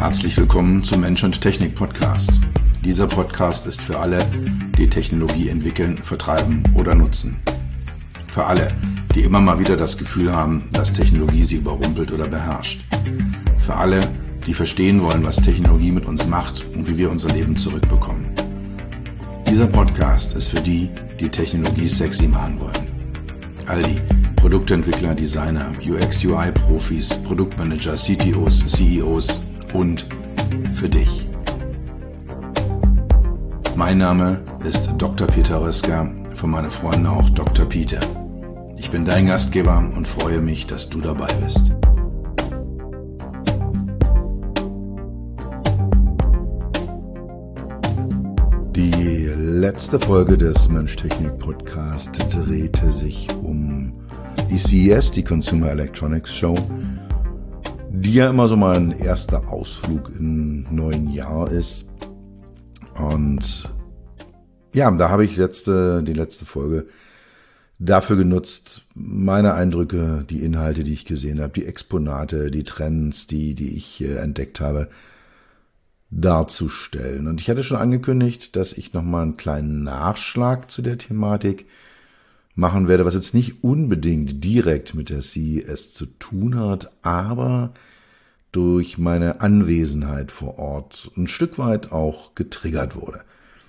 Herzlich willkommen zum Mensch und Technik Podcast. Dieser Podcast ist für alle, die Technologie entwickeln, vertreiben oder nutzen. Für alle, die immer mal wieder das Gefühl haben, dass Technologie sie überrumpelt oder beherrscht. Für alle, die verstehen wollen, was Technologie mit uns macht und wie wir unser Leben zurückbekommen. Dieser Podcast ist für die, die Technologie sexy machen wollen. All die Produktentwickler, Designer, UX-UI-Profis, Produktmanager, CTOs, CEOs und für dich. Mein Name ist Dr. Peter Röska, von meinen Freunden auch Dr. Peter. Ich bin dein Gastgeber und freue mich, dass du dabei bist. Die letzte Folge des Mensch-Technik-Podcast drehte sich um die CES, die Consumer Electronics Show, die ja immer so mein erster Ausflug im neuen Jahr ist. Und ja, da habe ich die letzte Folge dafür genutzt, meine Eindrücke, die Inhalte, die ich gesehen habe, die Exponate, die Trends, die ich entdeckt habe, darzustellen. Und ich hatte schon angekündigt, dass ich nochmal einen kleinen Nachschlag zu der Thematik machen werde, was jetzt nicht unbedingt direkt mit der CES zu tun hat, aber durch meine Anwesenheit vor Ort ein Stück weit auch getriggert wurde.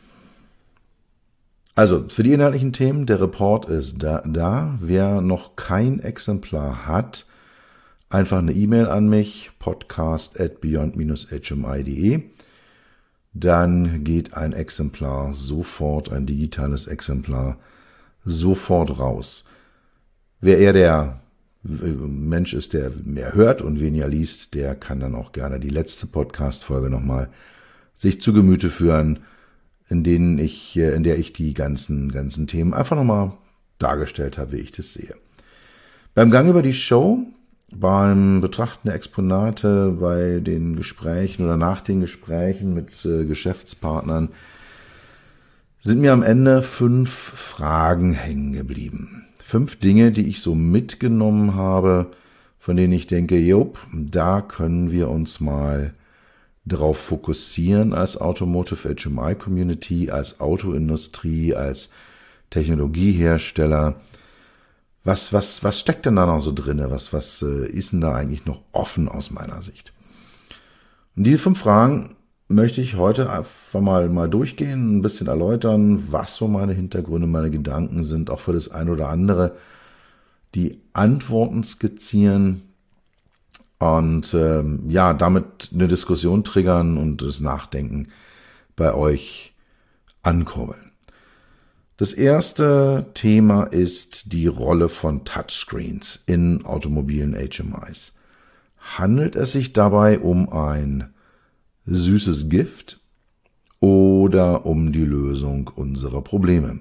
Also, für die inhaltlichen Themen, der Report ist da. Wer noch kein Exemplar hat, einfach eine E-Mail an mich, podcast@beyond-hmi.de. Dann geht ein Exemplar sofort, ein digitales Exemplar, sofort raus. Wer eher der Mensch ist, der mehr hört und weniger liest, der kann dann auch gerne die letzte Podcast-Folge nochmal sich zu Gemüte führen, in der ich die ganzen Themen einfach nochmal dargestellt habe, wie ich das sehe. Beim Gang über die Show, beim Betrachten der Exponate, bei den Gesprächen oder nach den Gesprächen mit Geschäftspartnern sind mir am Ende 5 Fragen hängen geblieben. 5 Dinge, die ich so mitgenommen habe, von denen ich denke, da können wir uns mal drauf fokussieren als Automotive HMI Community, als Autoindustrie, als Technologiehersteller. Was steckt denn da noch so drinne? Was ist denn da eigentlich noch offen aus meiner Sicht? Und diese 5 Fragen möchte ich heute einfach mal durchgehen, ein bisschen erläutern, was so meine Hintergründe, meine Gedanken sind, auch für das eine oder andere, die Antworten skizzieren und damit eine Diskussion triggern und das Nachdenken bei euch ankurbeln. Das erste Thema ist die Rolle von Touchscreens in automobilen HMIs. Handelt es sich dabei um ein süßes Gift oder um die Lösung unserer Probleme?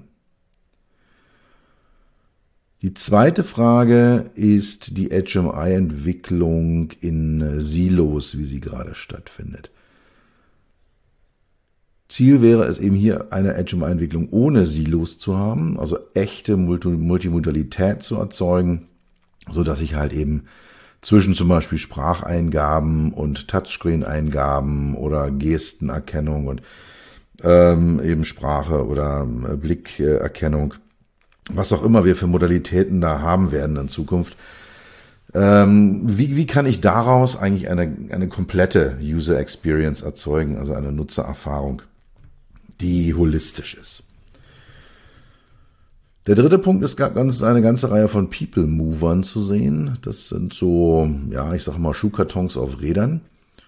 Die zweite Frage ist die HMI-Entwicklung in Silos, wie sie gerade stattfindet. Ziel wäre es eben hier, eine HMI-Entwicklung ohne Silos zu haben, also echte Multimodalität zu erzeugen, so dass ich halt eben zwischen zum Beispiel Spracheingaben und Touchscreen-Eingaben oder Gestenerkennung und eben Sprache oder Blickerkennung, was auch immer wir für Modalitäten da haben werden in Zukunft. Wie kann ich daraus eigentlich eine komplette User Experience erzeugen, also eine Nutzererfahrung, die holistisch ist? Der dritte Punkt ist eine ganze Reihe von People-Movern zu sehen. Das sind so, ich sag mal Schuhkartons auf Rädern,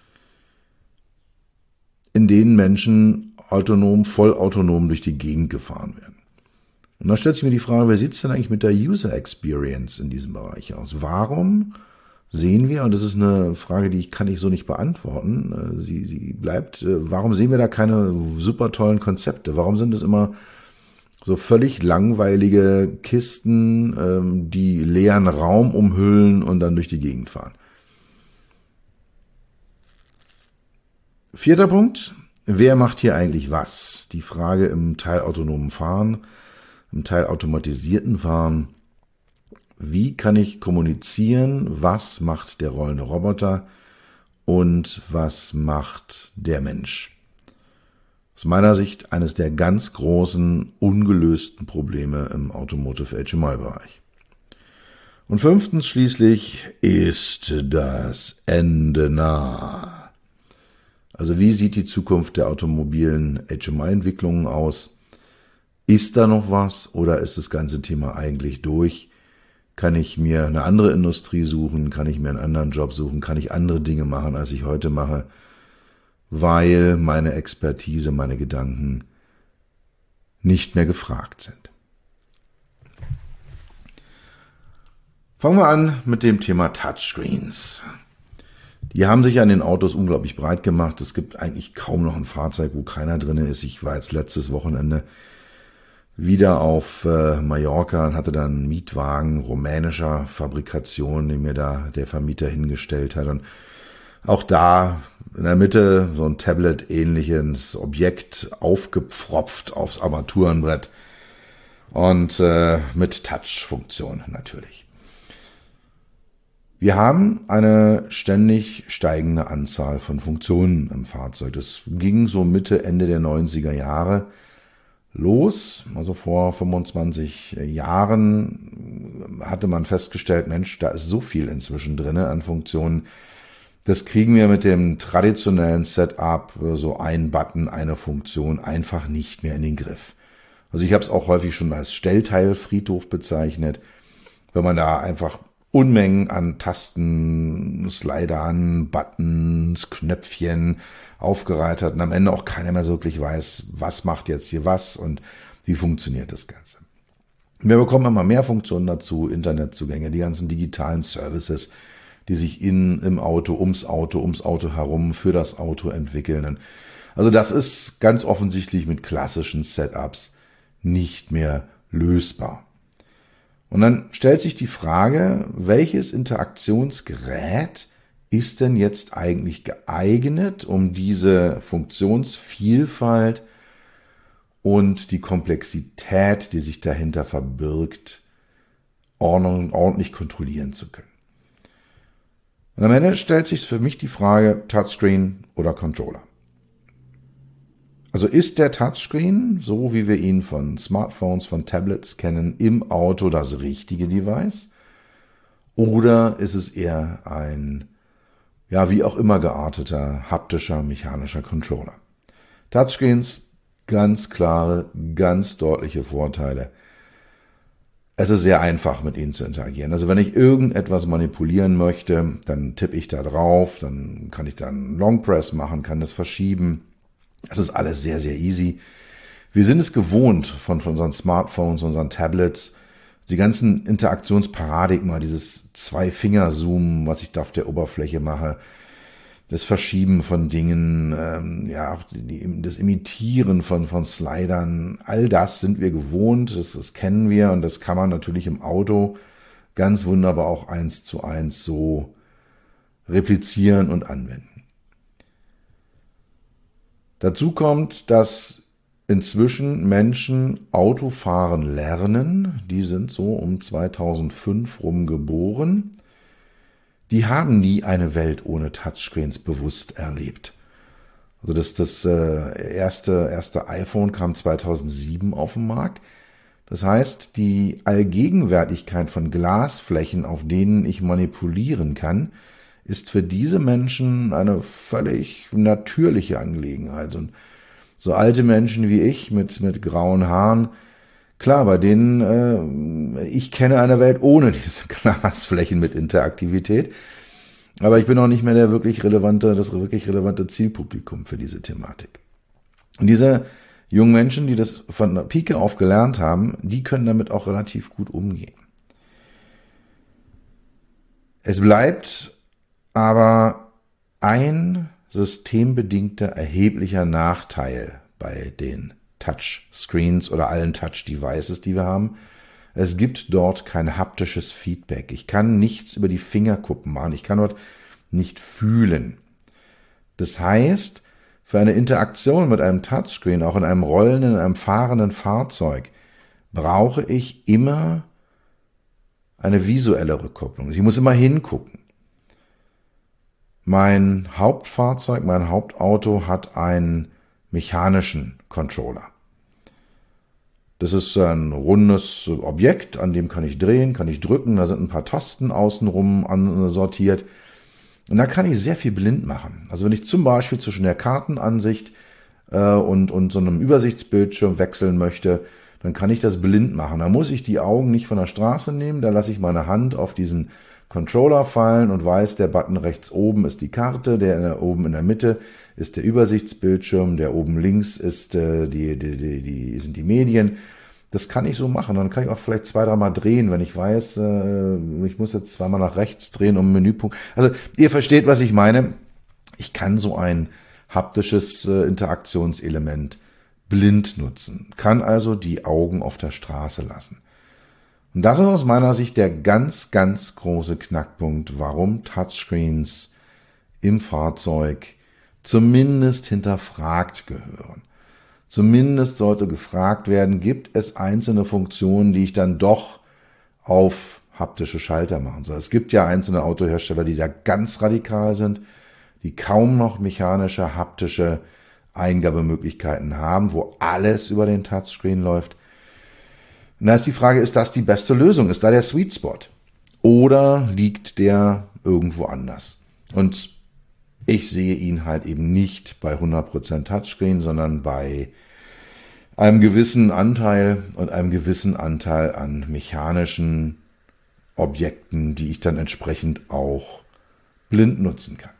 in denen Menschen vollautonom durch die Gegend gefahren werden. Und da stellt sich mir die Frage, wer sieht es denn eigentlich mit der User Experience in diesem Bereich aus? Warum sehen wir, und das ist eine Frage, die kann ich so nicht beantworten, sie bleibt, warum sehen wir da keine super tollen Konzepte? Warum sind es immer so völlig langweilige Kisten, die leeren Raum umhüllen und dann durch die Gegend fahren? 4. Punkt, wer macht hier eigentlich was? Die Frage im teilautonomen Fahren, im teilautomatisierten Fahren. Wie kann ich kommunizieren? Was macht der rollende Roboter? und was macht der Mensch? Aus meiner Sicht eines der ganz großen, ungelösten Probleme im Automotive HMI-Bereich. Und 5. schließlich ist das Ende nah. Also wie sieht die Zukunft der automobilen HMI-Entwicklungen aus? Ist da noch was oder ist das ganze Thema eigentlich durch? Kann ich mir eine andere Industrie suchen? Kann ich mir einen anderen Job suchen? Kann ich andere Dinge machen, als ich heute mache? Weil meine Expertise, meine Gedanken nicht mehr gefragt sind. Fangen wir an mit dem Thema Touchscreens. Die haben sich an den Autos unglaublich breit gemacht. Es gibt eigentlich kaum noch ein Fahrzeug, wo keiner drin ist. Ich war jetzt letztes Wochenende wieder auf Mallorca und hatte dann einen Mietwagen rumänischer Fabrikation, den mir da der Vermieter hingestellt hat. Und auch da in der Mitte so ein Tablet-ähnliches Objekt aufgepfropft aufs Armaturenbrett und mit Touch-Funktion natürlich. Wir haben eine ständig steigende Anzahl von Funktionen im Fahrzeug. Das ging so Mitte, Ende der 90er Jahre los. Also vor 25 Jahren hatte man festgestellt, Mensch, da ist so viel inzwischen drin an Funktionen. Das kriegen wir mit dem traditionellen Setup, so ein Button, eine Funktion, einfach nicht mehr in den Griff. Also ich habe es auch häufig schon als Stellteilfriedhof bezeichnet, wenn man da einfach Unmengen an Tasten, Slidern, Buttons, Knöpfchen aufgereiht hat und am Ende auch keiner mehr so wirklich weiß, was macht jetzt hier was und wie funktioniert das Ganze. Wir bekommen immer mehr Funktionen dazu, Internetzugänge, die ganzen digitalen Services, die sich im Auto, ums Auto herum, für das Auto entwickeln. Also das ist ganz offensichtlich mit klassischen Setups nicht mehr lösbar. Und dann stellt sich die Frage, welches Interaktionsgerät ist denn jetzt eigentlich geeignet, um diese Funktionsvielfalt und die Komplexität, die sich dahinter verbirgt, ordentlich kontrollieren zu können. Und am Ende stellt sich für mich die Frage, Touchscreen oder Controller. Also ist der Touchscreen, so wie wir ihn von Smartphones, von Tablets kennen, im Auto das richtige Device? Oder ist es eher ein, ja, wie auch immer gearteter, haptischer, mechanischer Controller? Touchscreens, ganz klare, ganz deutliche Vorteile. Es ist sehr einfach, mit ihnen zu interagieren. Also wenn ich irgendetwas manipulieren möchte, dann tippe ich da drauf, dann kann ich dann Long Press machen, kann das verschieben. Das ist alles sehr, sehr easy. Wir sind es gewohnt von unseren Smartphones, unseren Tablets, die ganzen Interaktionsparadigma, dieses Zwei-Finger-Zoom, was ich da auf der Oberfläche mache, das Verschieben von Dingen, das Imitieren von Slidern, all das sind wir gewohnt, das kennen wir und das kann man natürlich im Auto ganz wunderbar auch 1:1 so replizieren und anwenden. Dazu kommt, dass inzwischen Menschen Autofahren lernen, die sind so um 2005 rum geboren, die haben nie eine Welt ohne Touchscreens bewusst erlebt. Also das erste iPhone kam 2007 auf den Markt. Das heißt, die Allgegenwärtigkeit von Glasflächen, auf denen ich manipulieren kann, ist für diese Menschen eine völlig natürliche Angelegenheit. Und so alte Menschen wie ich mit grauen Haaren, klar, bei denen, ich kenne eine Welt ohne diese Glasflächen mit Interaktivität, aber ich bin auch nicht mehr das wirklich relevante Zielpublikum für diese Thematik. Und diese jungen Menschen, die das von der Pike auf gelernt haben, die können damit auch relativ gut umgehen. Es bleibt aber ein systembedingter erheblicher Nachteil bei den Touchscreens oder allen Touch-Devices, die wir haben. Es gibt dort kein haptisches Feedback. Ich kann nichts über die Fingerkuppen machen. Ich kann dort nicht fühlen. Das heißt, für eine Interaktion mit einem Touchscreen, auch in einem rollenden, in einem fahrenden Fahrzeug, brauche ich immer eine visuelle Rückkopplung. Ich muss immer hingucken. Mein Hauptfahrzeug, mein Hauptauto hat einen mechanischen Controller. Das ist ein rundes Objekt, an dem kann ich drehen, kann ich drücken, da sind ein paar Tasten außenrum sortiert. Und da kann ich sehr viel blind machen. Also wenn ich zum Beispiel zwischen der Kartenansicht und so einem Übersichtsbildschirm wechseln möchte, dann kann ich das blind machen. Da muss ich die Augen nicht von der Straße nehmen, da lasse ich meine Hand auf diesen Controller fallen und weiß, der Button rechts oben ist die Karte, der oben in der Mitte ist der Übersichtsbildschirm, der oben links ist sind die Medien. Das kann ich so machen. Dann kann ich auch vielleicht 2-3 Mal drehen, wenn ich weiß, ich muss jetzt 2-mal nach rechts drehen, um einen Menüpunkt. Also ihr versteht, was ich meine. Ich kann so ein haptisches Interaktionselement blind nutzen, kann also die Augen auf der Straße lassen. Und das ist aus meiner Sicht der ganz, ganz große Knackpunkt, warum Touchscreens im Fahrzeug zumindest hinterfragt gehören. Zumindest sollte gefragt werden, gibt es einzelne Funktionen, die ich dann doch auf haptische Schalter machen soll. Es gibt ja einzelne Autohersteller, die da ganz radikal sind, die kaum noch mechanische, haptische Eingabemöglichkeiten haben, wo alles über den Touchscreen läuft. Und da ist die Frage, ist das die beste Lösung? Ist da der Sweet Spot? Oder liegt der irgendwo anders? Und ich sehe ihn halt eben nicht bei 100% Touchscreen, sondern bei einem gewissen Anteil und einem gewissen Anteil an mechanischen Objekten, die ich dann entsprechend auch blind nutzen kann.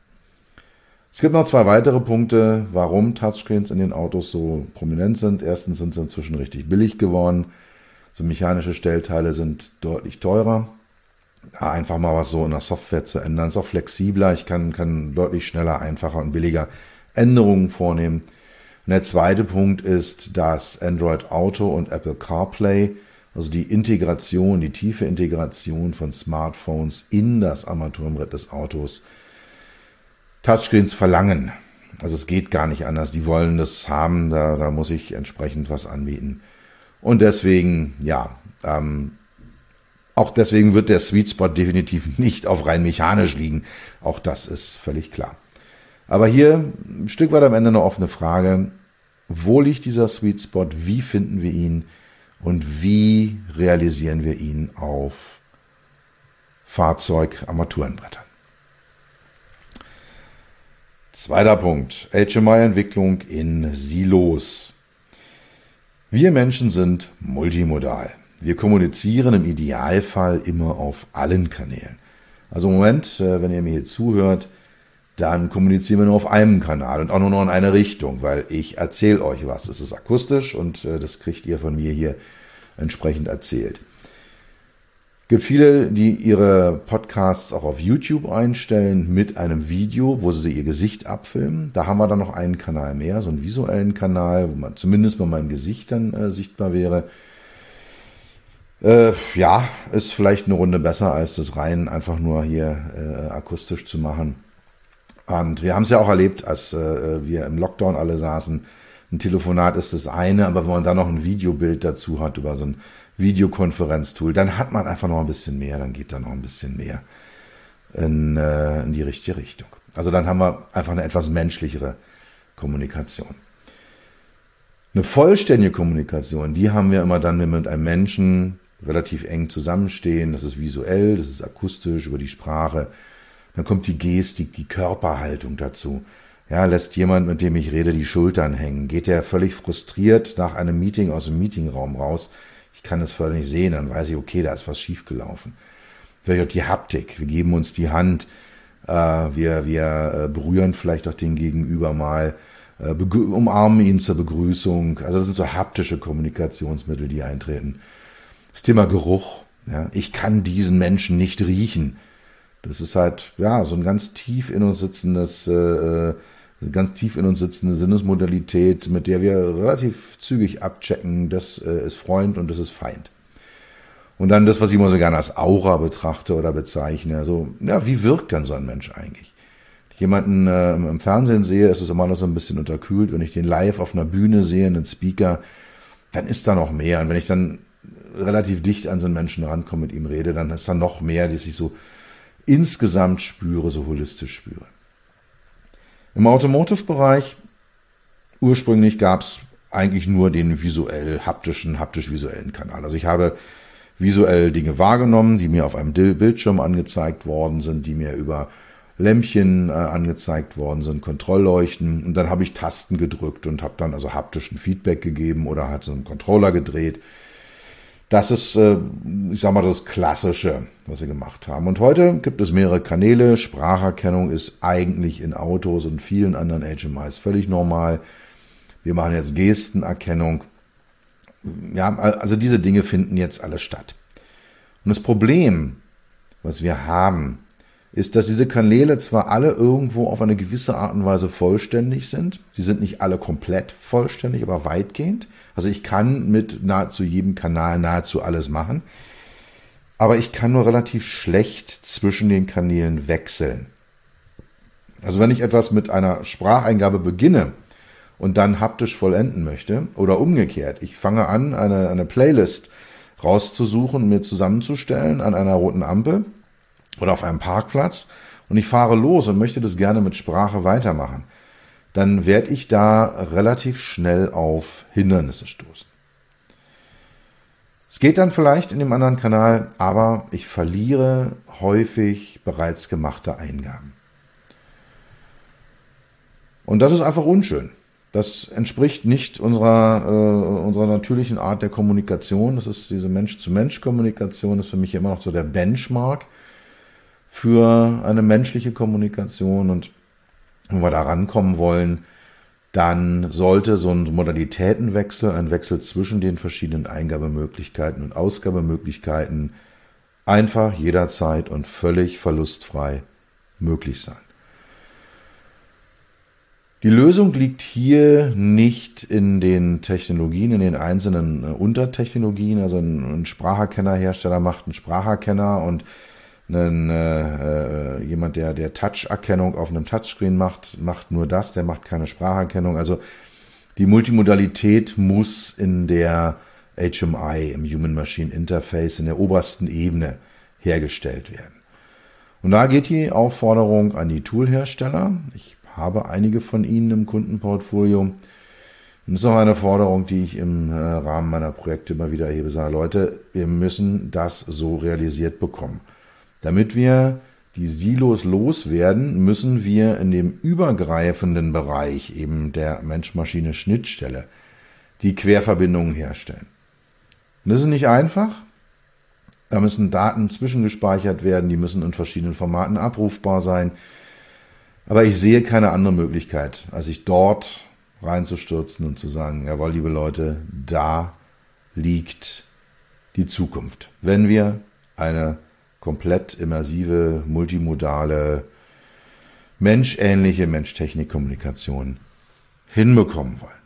Es gibt noch 2 weitere Punkte, warum Touchscreens in den Autos so prominent sind. Erstens sind sie inzwischen richtig billig geworden. So mechanische Stellteile sind deutlich teurer. Einfach mal was so in der Software zu ändern, ist auch flexibler. Ich kann deutlich schneller, einfacher und billiger Änderungen vornehmen. Und der zweite Punkt ist, dass Android Auto und Apple CarPlay, also die Integration, die tiefe Integration von Smartphones in das Armaturenbrett des Autos, Touchscreens verlangen. Also es geht gar nicht anders. Die wollen das haben, da muss ich entsprechend was anbieten. Und deswegen, auch deswegen wird der Sweet Spot definitiv nicht auf rein mechanisch liegen. Auch das ist völlig klar. Aber hier ein Stück weit am Ende eine offene Frage. Wo liegt dieser Sweet Spot? Wie finden wir ihn? Und wie realisieren wir ihn auf Fahrzeug-Armaturenbrettern? Zweiter Punkt. HMI-Entwicklung in Silos. Wir Menschen sind multimodal. Wir kommunizieren im Idealfall immer auf allen Kanälen. Also im Moment, wenn ihr mir hier zuhört, dann kommunizieren wir nur auf einem Kanal und auch nur noch in eine Richtung, weil ich erzähle euch was. Es ist akustisch und das kriegt ihr von mir hier entsprechend erzählt. Es gibt viele, die ihre Podcasts auch auf YouTube einstellen mit einem Video, wo sie ihr Gesicht abfilmen. Da haben wir dann noch einen Kanal mehr, so einen visuellen Kanal, wo man zumindest mal mein Gesicht dann sichtbar wäre. Ist vielleicht eine Runde besser, als das rein einfach nur hier akustisch zu machen. Und wir haben es ja auch erlebt, als wir im Lockdown alle saßen. Ein Telefonat ist das eine, aber wenn man dann noch ein Videobild dazu hat über so ein Videokonferenztool, dann hat man einfach noch ein bisschen mehr, dann geht da noch ein bisschen mehr in die richtige Richtung. Also dann haben wir einfach eine etwas menschlichere Kommunikation. Eine vollständige Kommunikation, die haben wir immer dann, wenn wir mit einem Menschen relativ eng zusammenstehen. Das ist visuell, das ist akustisch, über die Sprache. Dann kommt die Gestik, die Körperhaltung dazu. Ja, lässt jemand, mit dem ich rede, die Schultern hängen? Geht der völlig frustriert nach einem Meeting aus dem Meetingraum raus? Ich kann es völlig nicht sehen, dann weiß ich, okay, da ist was schiefgelaufen. Vielleicht auch die Haptik. Wir geben uns die Hand, wir berühren vielleicht auch den Gegenüber mal, umarmen ihn zur Begrüßung. Also das sind so haptische Kommunikationsmittel, die eintreten. Das Thema Geruch. Ja, ich kann diesen Menschen nicht riechen. Das ist halt so ein ganz tief in uns sitzende Sinnesmodalität, mit der wir relativ zügig abchecken, das ist Freund und das ist Feind. Und dann das, was ich immer so gerne als Aura betrachte oder bezeichne. Also, wie wirkt dann so ein Mensch eigentlich? Wenn ich jemanden im Fernsehen sehe, ist es immer noch so ein bisschen unterkühlt. Wenn ich den live auf einer Bühne sehe, einen Speaker, dann ist da noch mehr. Und wenn ich dann relativ dicht an so einen Menschen rankomme, mit ihm rede, dann ist da noch mehr, dass ich so insgesamt spüre, so holistisch spüre. Im Automotive-Bereich ursprünglich gab es eigentlich nur den haptisch-visuellen Kanal. Also ich habe visuell Dinge wahrgenommen, die mir auf einem Bildschirm angezeigt worden sind, die mir über Lämpchen angezeigt worden sind, Kontrollleuchten. Und dann habe ich Tasten gedrückt und habe dann also haptischen Feedback gegeben oder hat so einen Controller gedreht. Das ist, ich sag mal, das Klassische, was sie gemacht haben. Und heute gibt es mehrere Kanäle. Spracherkennung ist eigentlich in Autos und vielen anderen HMIs völlig normal. Wir machen jetzt Gestenerkennung. Ja, also diese Dinge finden jetzt alle statt. Und das Problem, was wir haben, ist, dass diese Kanäle zwar alle irgendwo auf eine gewisse Art und Weise vollständig sind. Sie sind nicht alle komplett vollständig, aber weitgehend. Also ich kann mit nahezu jedem Kanal nahezu alles machen. Aber ich kann nur relativ schlecht zwischen den Kanälen wechseln. Also wenn ich etwas mit einer Spracheingabe beginne und dann haptisch vollenden möchte oder umgekehrt, ich fange an, eine Playlist rauszusuchen, mir zusammenzustellen an einer roten Ampel oder auf einem Parkplatz und ich fahre los und möchte das gerne mit Sprache weitermachen, dann werde ich da relativ schnell auf Hindernisse stoßen. Es geht dann vielleicht in dem anderen Kanal, aber ich verliere häufig bereits gemachte Eingaben. Und das ist einfach unschön. Das entspricht nicht unserer natürlichen Art der Kommunikation. Das ist diese Mensch-zu-Mensch-Kommunikation, das ist für mich immer noch so der Benchmark für eine menschliche Kommunikation. Und wenn wir da rankommen wollen, dann sollte so ein Modalitätenwechsel, ein Wechsel zwischen den verschiedenen Eingabemöglichkeiten und Ausgabemöglichkeiten einfach jederzeit und völlig verlustfrei möglich sein. Die Lösung liegt hier nicht in den Technologien, in den einzelnen Untertechnologien. Also ein Spracherkennerhersteller macht einen Spracherkenner und jemand, der Touch-Erkennung auf einem Touchscreen macht nur das, der macht keine Spracherkennung. Also die Multimodalität muss in der HMI, im Human-Machine Interface, in der obersten Ebene hergestellt werden. Und da geht die Aufforderung an die Toolhersteller. Ich habe einige von ihnen im Kundenportfolio. Und das ist auch eine Forderung, die ich im Rahmen meiner Projekte immer wieder erhebe. Sage, Leute, wir müssen das so realisiert bekommen. Damit wir die Silos loswerden, müssen wir in dem übergreifenden Bereich eben der Mensch-Maschine-Schnittstelle die Querverbindungen herstellen. Und das ist nicht einfach. Da müssen Daten zwischengespeichert werden, die müssen in verschiedenen Formaten abrufbar sein. Aber ich sehe keine andere Möglichkeit, als sich dort reinzustürzen und zu sagen, jawohl, liebe Leute, da liegt die Zukunft. Wenn wir eine komplett immersive, multimodale, menschähnliche Mensch-Technik-Kommunikation hinbekommen wollen.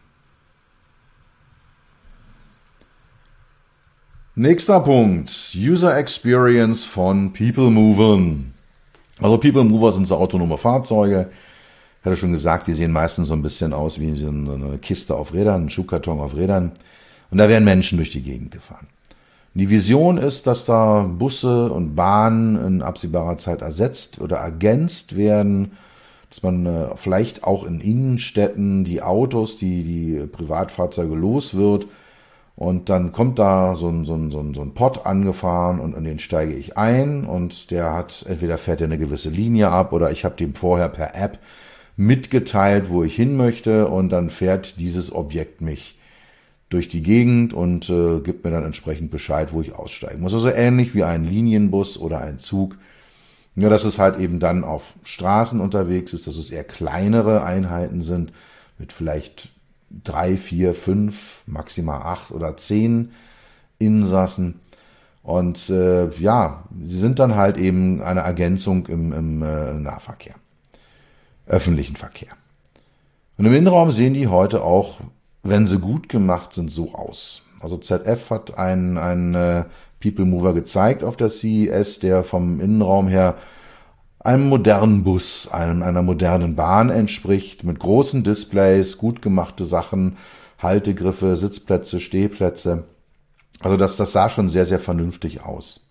Nächster Punkt, User Experience von People Movern. Also People Mover sind so autonome Fahrzeuge. Ich hatte schon gesagt, die sehen meistens so ein bisschen aus wie so eine Kiste auf Rädern, ein Schuhkarton auf Rädern. Und da werden Menschen durch die Gegend gefahren. Die Vision ist, dass da Busse und Bahnen in absehbarer Zeit ersetzt oder ergänzt werden, dass man vielleicht auch in Innenstädten die Autos, die Privatfahrzeuge los wird und dann kommt da so ein Pod angefahren und an den steige ich ein und der hat, entweder fährt er eine gewisse Linie ab oder ich habe dem vorher per App mitgeteilt, wo ich hin möchte und dann fährt dieses Objekt mich durch die Gegend und gibt mir dann entsprechend Bescheid, wo ich aussteigen muss. Also ähnlich wie ein Linienbus oder ein Zug. Nur, dass es halt eben dann auf Straßen unterwegs ist, dass es eher kleinere Einheiten sind, mit vielleicht 3, 4, 5, maximal 8 oder 10 Insassen. Und sie sind dann halt eben eine Ergänzung im Nahverkehr, öffentlichen Verkehr. Und im Innenraum sehen die heute auch, wenn sie gut gemacht sind, so aus. Also ZF hat einen People Mover gezeigt auf der CES, der vom Innenraum her einem modernen Bus, einer modernen Bahn entspricht, mit großen Displays, gut gemachte Sachen, Haltegriffe, Sitzplätze, Stehplätze. Also das sah schon sehr, sehr vernünftig aus.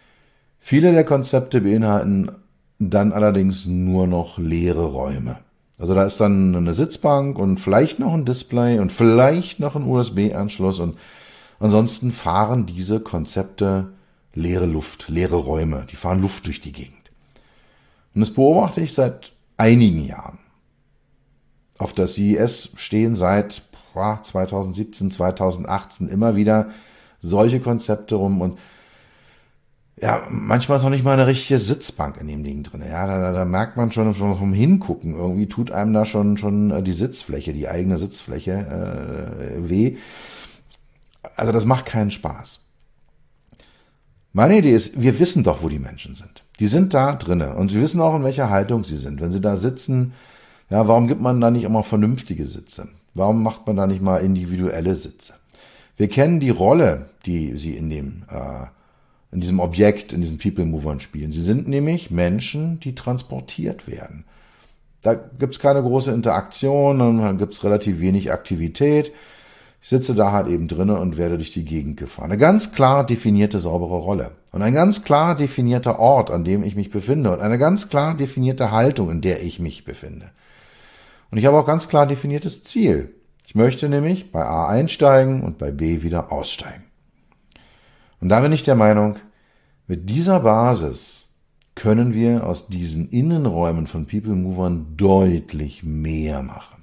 Viele der Konzepte beinhalten dann allerdings nur noch leere Räume. Also da ist dann eine Sitzbank und vielleicht noch ein Display und vielleicht noch ein USB-Anschluss und ansonsten fahren diese Konzepte leere Luft, leere Räume. Die fahren Luft durch die Gegend. Und das beobachte ich seit einigen Jahren. Auf der CES stehen seit 2017, 2018 immer wieder solche Konzepte rum und ja, manchmal ist noch nicht mal eine richtige Sitzbank in dem Ding drin. Ja, da merkt man schon vom Hingucken, irgendwie tut einem da schon die Sitzfläche, die eigene Sitzfläche weh. Also das macht keinen Spaß. Meine Idee ist, wir wissen doch, wo die Menschen sind. Die sind da drinnen und wir wissen auch, in welcher Haltung sie sind. Wenn sie da sitzen, ja, warum gibt man da nicht immer vernünftige Sitze? Warum macht man da nicht mal individuelle Sitze? Wir kennen die Rolle, die sie in diesem Objekt, in diesen People Movern spielen. Sie sind nämlich Menschen, die transportiert werden. Da gibt's keine große Interaktion, dann gibt's relativ wenig Aktivität. Ich sitze da halt eben drinnen und werde durch die Gegend gefahren. Eine ganz klar definierte, saubere Rolle. Und ein ganz klar definierter Ort, an dem ich mich befinde. Und eine ganz klar definierte Haltung, in der ich mich befinde. Und ich habe auch ganz klar definiertes Ziel. Ich möchte nämlich bei A einsteigen und bei B wieder aussteigen. Und da bin ich der Meinung, mit dieser Basis können wir aus diesen Innenräumen von People Movern deutlich mehr machen.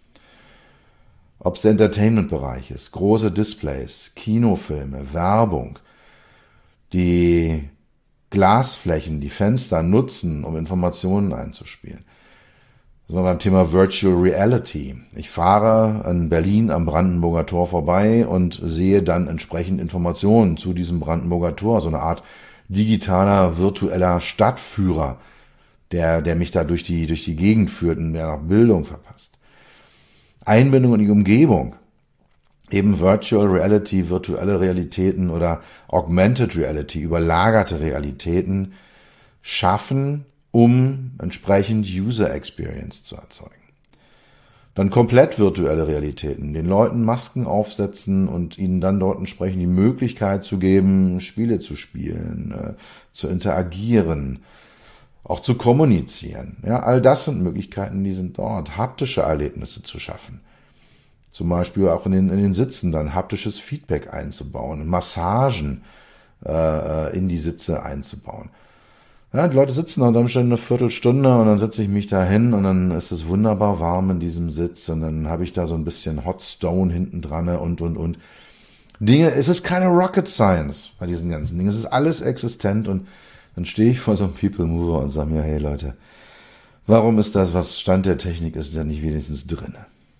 Ob es der Entertainment-Bereich ist, große Displays, Kinofilme, Werbung, die Glasflächen, die Fenster nutzen, um Informationen einzuspielen. Das war beim Thema Virtual Reality. Ich fahre in Berlin am Brandenburger Tor vorbei und sehe dann entsprechend Informationen zu diesem Brandenburger Tor, so eine Art digitaler, virtueller Stadtführer, der mich da durch die Gegend führt und mir nach Bildung verpasst. Einbindung in die Umgebung, eben Virtual Reality, virtuelle Realitäten oder Augmented Reality, überlagerte Realitäten schaffen, um entsprechend User Experience zu erzeugen. Dann komplett virtuelle Realitäten, den Leuten Masken aufsetzen und ihnen dann dort entsprechend die Möglichkeit zu geben, Spiele zu spielen, zu interagieren, auch zu kommunizieren. Ja, all das sind Möglichkeiten, die sind dort, haptische Erlebnisse zu schaffen. Zum Beispiel auch in den Sitzen dann haptisches Feedback einzubauen, Massagen in die Sitze einzubauen. Ja, die Leute sitzen dann schon eine Viertelstunde und dann setze ich mich da hin und dann ist es wunderbar warm in diesem Sitz und dann habe ich da so ein bisschen Hot Stone hinten dran und. Dinge, es ist keine Rocket Science bei diesen ganzen Dingen, es ist alles existent und dann stehe ich vor so einem People Mover und sage mir, hey Leute, warum ist das, was Stand der Technik ist, denn nicht wenigstens drin?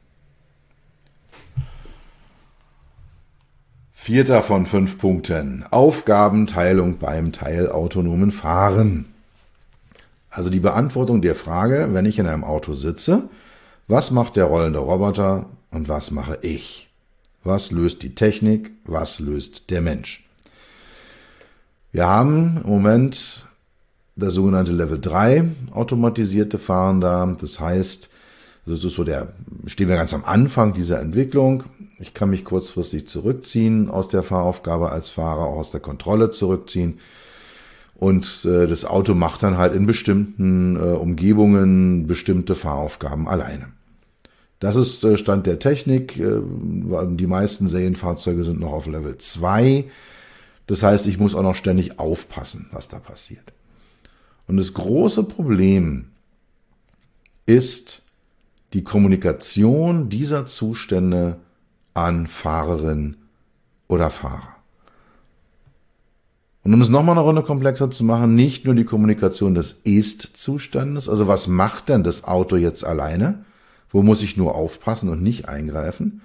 4. von 5 Punkten. Aufgabenteilung beim teilautonomen Fahren. Also die Beantwortung der Frage, wenn ich in einem Auto sitze, was macht der rollende Roboter und was mache ich? Was löst die Technik? Was löst der Mensch? Wir haben im Moment das sogenannte Level 3 automatisierte Fahren da. Das heißt, das ist so stehen wir ganz am Anfang dieser Entwicklung. Ich kann mich kurzfristig zurückziehen aus der Fahraufgabe als Fahrer, auch aus der Kontrolle zurückziehen. Und das Auto macht dann halt in bestimmten Umgebungen bestimmte Fahraufgaben alleine. Das ist Stand der Technik. Die meisten Serienfahrzeuge sind noch auf Level 2. Das heißt, ich muss auch noch ständig aufpassen, was da passiert. Und das große Problem ist die Kommunikation dieser Zustände an Fahrerin oder Fahrer. Und um es nochmal eine Runde komplexer zu machen, nicht nur die Kommunikation des Ist-Zustandes, also was macht denn das Auto jetzt alleine? Wo muss ich nur aufpassen und nicht eingreifen?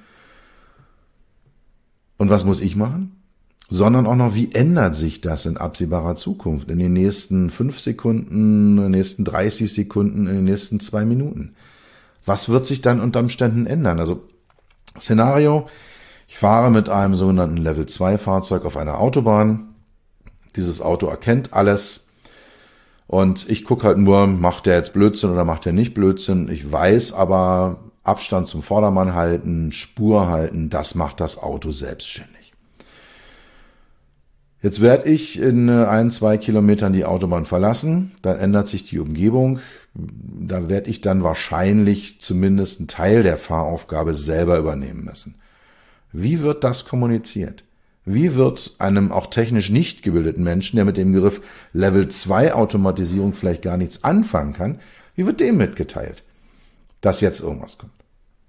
Und was muss ich machen? Sondern auch noch, wie ändert sich das in absehbarer Zukunft, in den nächsten 5 Sekunden, in den nächsten 30 Sekunden, in den nächsten 2 Minuten? Was wird sich dann unter Umständen ändern? Also Szenario, ich fahre mit einem sogenannten Level 2 Fahrzeug auf einer Autobahn. Dieses Auto erkennt alles und ich gucke halt nur, macht der jetzt Blödsinn oder macht der nicht Blödsinn. Ich weiß aber, Abstand zum Vordermann halten, Spur halten, das macht das Auto selbstständig. Jetzt werde ich in 1-2 Kilometern die Autobahn verlassen, dann ändert sich die Umgebung, Da werde ich dann wahrscheinlich zumindest einen Teil der Fahraufgabe selber übernehmen müssen. Wie wird das kommuniziert? Wie wird einem auch technisch nicht gebildeten Menschen, der mit dem Begriff Level 2 Automatisierung vielleicht gar nichts anfangen kann, wie wird dem mitgeteilt, dass jetzt irgendwas kommt?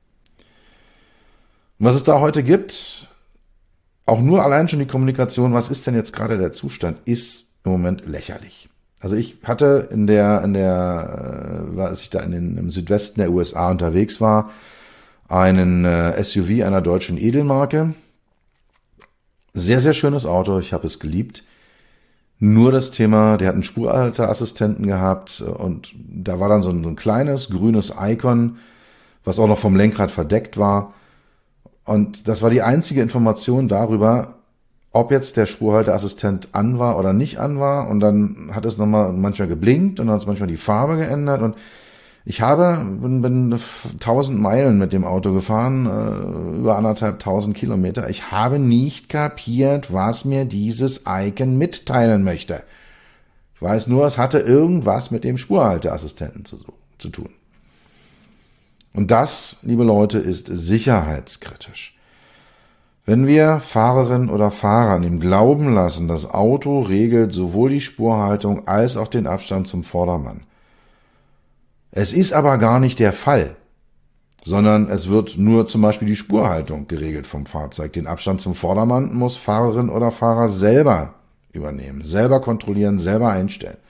Und was es da heute gibt, auch nur allein schon die Kommunikation, was ist denn jetzt gerade der Zustand, ist im Moment lächerlich. Also ich hatte als ich da im Südwesten der USA unterwegs war, einen SUV einer deutschen Edelmarke. Sehr, sehr schönes Auto, ich habe es geliebt. Nur das Thema, der hat einen Spurhalteassistenten gehabt und da war dann so ein kleines grünes Icon, was auch noch vom Lenkrad verdeckt war. Und das war die einzige Information darüber, ob jetzt der Spurhalteassistent an war oder nicht an war. Und dann hat es manchmal geblinkt und dann hat es manchmal die Farbe geändert. Und ich bin 1000 Meilen mit dem Auto gefahren, über 1500 Kilometer. Ich habe nicht kapiert, was mir dieses Icon mitteilen möchte. Ich weiß nur, es hatte irgendwas mit dem Spurhalteassistenten zu tun. Und das, liebe Leute, ist sicherheitskritisch. Wenn wir Fahrerinnen oder Fahrern im Glauben lassen, das Auto regelt sowohl die Spurhaltung als auch den Abstand zum Vordermann. Es ist aber gar nicht der Fall, sondern es wird nur zum Beispiel die Spurhaltung geregelt vom Fahrzeug. Den Abstand zum Vordermann muss Fahrerin oder Fahrer selber übernehmen, selber kontrollieren, selber einstellen.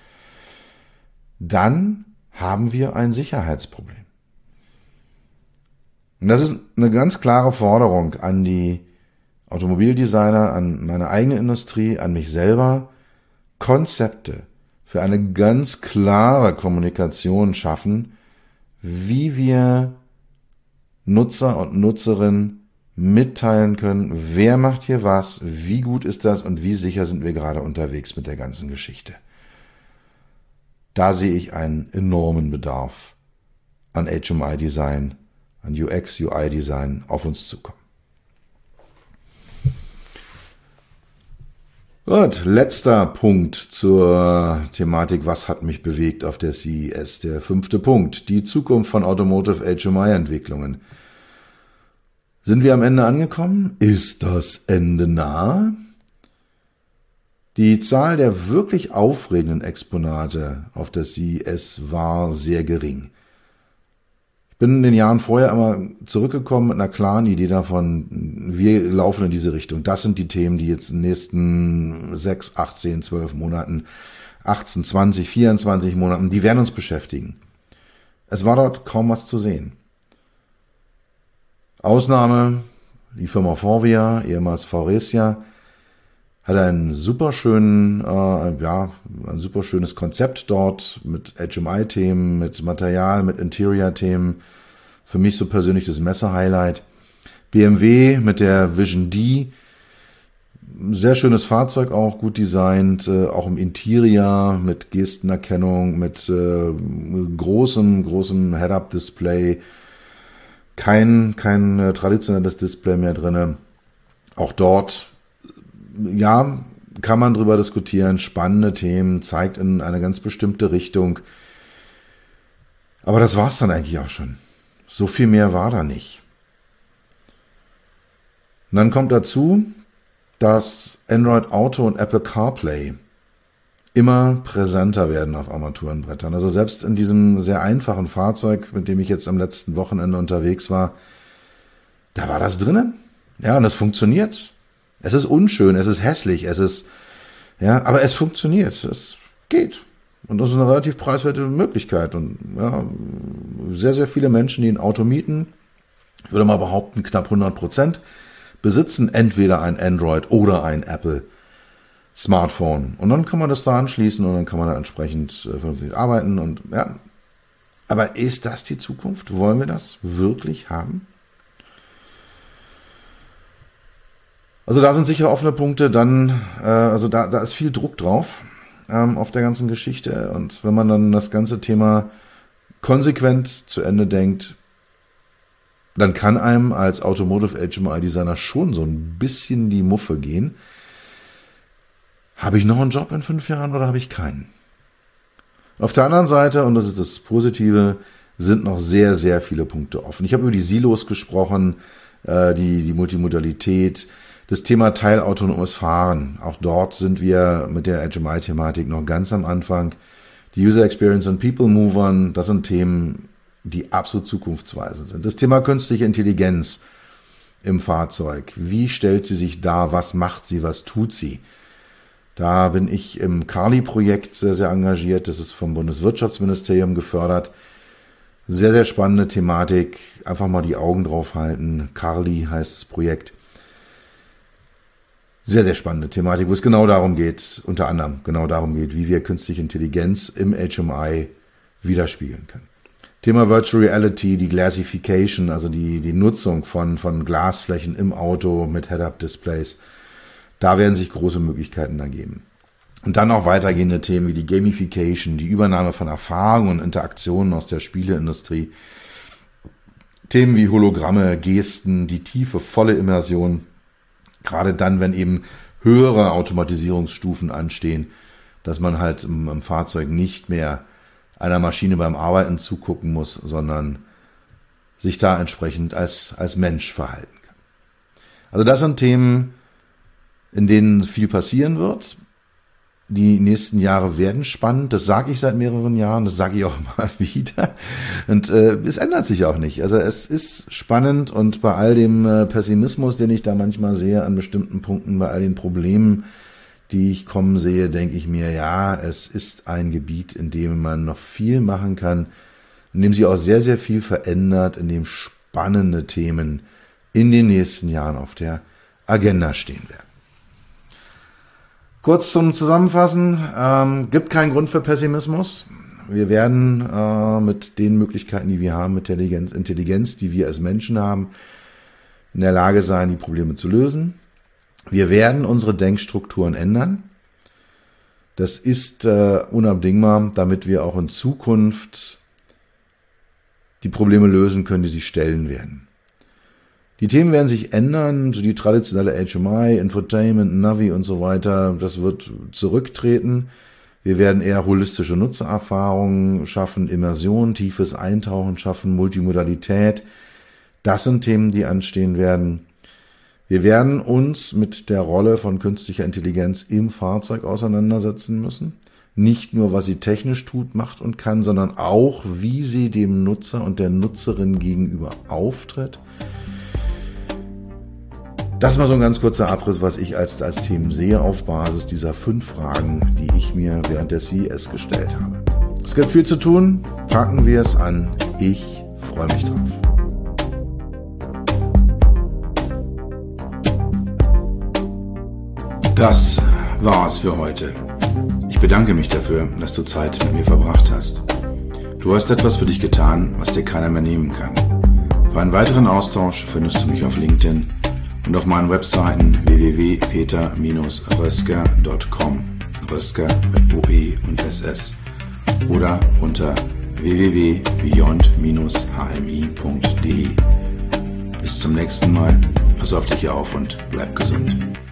Dann haben wir ein Sicherheitsproblem. Und das ist eine ganz klare Forderung an die Automobildesigner, an meine eigene Industrie, an mich selber, Konzepte für eine ganz klare Kommunikation schaffen, wie wir Nutzer und Nutzerinnen mitteilen können, wer macht hier was, wie gut ist das und wie sicher sind wir gerade unterwegs mit der ganzen Geschichte. Da sehe ich einen enormen Bedarf an HMI-Design, an UX, UI-Design auf uns zukommen. Gut, letzter Punkt zur Thematik, was hat mich bewegt auf der CES. Der 5. Punkt, die Zukunft von Automotive HMI-Entwicklungen. Sind wir am Ende angekommen? Ist das Ende nahe? Die Zahl der wirklich aufregenden Exponate auf der CES war sehr gering. Ich bin in den Jahren vorher immer zurückgekommen mit einer klaren Idee davon, wir laufen in diese Richtung. Das sind die Themen, die jetzt in den nächsten 6, 18, 12 Monaten, 18, 20, 24 Monaten, die werden uns beschäftigen. Es war dort kaum was zu sehen. Ausnahme, die Firma Forvia, ehemals Faurecia, hat ein super schönes Konzept dort mit HMI-Themen, mit Material, mit Interior-Themen. Für mich so persönlich das Messe-Highlight. BMW mit der Vision D. Sehr schönes Fahrzeug auch, gut designt, auch im Interior mit Gestenerkennung, mit großem Head-Up-Display. Kein traditionelles Display mehr drinne. Auch dort ja, kann man drüber diskutieren, spannende Themen, zeigt in eine ganz bestimmte Richtung. Aber das war's dann eigentlich auch schon. So viel mehr war da nicht. Und dann kommt dazu, dass Android Auto und Apple CarPlay immer präsenter werden auf Armaturenbrettern. Also selbst in diesem sehr einfachen Fahrzeug, mit dem ich jetzt am letzten Wochenende unterwegs war, da war das drinne. Ja, und das funktioniert. Es ist unschön, es ist hässlich, aber es funktioniert, es geht. Und das ist eine relativ preiswerte Möglichkeit. Und ja, sehr, sehr viele Menschen, die ein Auto mieten, ich würde mal behaupten, knapp 100%, besitzen entweder ein Android oder ein Apple Smartphone. Und dann kann man das da anschließen und dann kann man da entsprechend vernünftig arbeiten. Und ja, aber ist das die Zukunft? Wollen wir das wirklich haben? Also da sind sicher offene Punkte, dann, da ist viel Druck drauf auf der ganzen Geschichte. Und wenn man dann das ganze Thema konsequent zu Ende denkt, dann kann einem als Automotive HMI-Designer schon so ein bisschen die Muffe gehen. Habe ich noch einen Job in 5 Jahren oder habe ich keinen? Auf der anderen Seite, und das ist das Positive, sind noch sehr, sehr viele Punkte offen. Ich habe über die Silos gesprochen, die Multimodalität, das Thema teilautonomes Fahren. Auch dort sind wir mit der HMI-Thematik noch ganz am Anfang. Die User Experience und People Movern, das sind Themen, die absolut zukunftsweisend sind. Das Thema künstliche Intelligenz im Fahrzeug. Wie stellt sie sich dar? Was macht sie? Was tut sie? Da bin ich im CARLI-Projekt sehr, sehr engagiert. Das ist vom Bundeswirtschaftsministerium gefördert. Sehr, sehr spannende Thematik. Einfach mal die Augen drauf halten. CARLI heißt das Projekt. Sehr, sehr spannende Thematik, wo es genau darum geht, unter anderem genau darum geht, wie wir künstliche Intelligenz im HMI widerspiegeln können. Thema Virtual Reality, die Glassification, also die Nutzung von Glasflächen im Auto mit Head-Up-Displays. Da werden sich große Möglichkeiten ergeben. Und dann auch weitergehende Themen wie die Gamification, die Übernahme von Erfahrungen und Interaktionen aus der Spieleindustrie. Themen wie Hologramme, Gesten, die tiefe, volle Immersion. Gerade dann, wenn eben höhere Automatisierungsstufen anstehen, dass man halt im Fahrzeug nicht mehr einer Maschine beim Arbeiten zugucken muss, sondern sich da entsprechend als Mensch verhalten kann. Also das sind Themen, in denen viel passieren wird. Die nächsten Jahre werden spannend, das sage ich seit mehreren Jahren, das sage ich auch immer wieder. Und es ändert sich auch nicht. Also es ist spannend und bei all dem Pessimismus, den ich da manchmal sehe an bestimmten Punkten, bei all den Problemen, die ich kommen sehe, denke ich mir, ja, es ist ein Gebiet, in dem man noch viel machen kann, in dem sich auch sehr, sehr viel verändert, in dem spannende Themen in den nächsten Jahren auf der Agenda stehen werden. Kurz zum Zusammenfassen, gibt keinen Grund für Pessimismus. Wir werden mit den Möglichkeiten, die wir haben, mit der Intelligenz, die wir als Menschen haben, in der Lage sein, die Probleme zu lösen. Wir werden unsere Denkstrukturen ändern. Das ist unabdingbar, damit wir auch in Zukunft die Probleme lösen können, die sich stellen werden. Die Themen werden sich ändern, so die traditionelle HMI, Infotainment, Navi und so weiter, das wird zurücktreten. Wir werden eher holistische Nutzererfahrungen schaffen, Immersion, tiefes Eintauchen schaffen, Multimodalität. Das sind Themen, die anstehen werden. Wir werden uns mit der Rolle von künstlicher Intelligenz im Fahrzeug auseinandersetzen müssen. Nicht nur, was sie technisch tut, macht und kann, sondern auch, wie sie dem Nutzer und der Nutzerin gegenüber auftritt. Das war so ein ganz kurzer Abriss, was ich als Themen sehe auf Basis dieser 5 Fragen, die ich mir während der CES gestellt habe. Es gibt viel zu tun, packen wir es an. Ich freue mich drauf. Das war's für heute. Ich bedanke mich dafür, dass du Zeit mit mir verbracht hast. Du hast etwas für dich getan, was dir keiner mehr nehmen kann. Für einen weiteren Austausch findest du mich auf LinkedIn und auf meinen Webseiten www.peter-rösker.com, Rösker mit OE und SS, oder unter www.beyond-hmi.de. Bis zum nächsten Mal, pass auf dich auf und bleib gesund.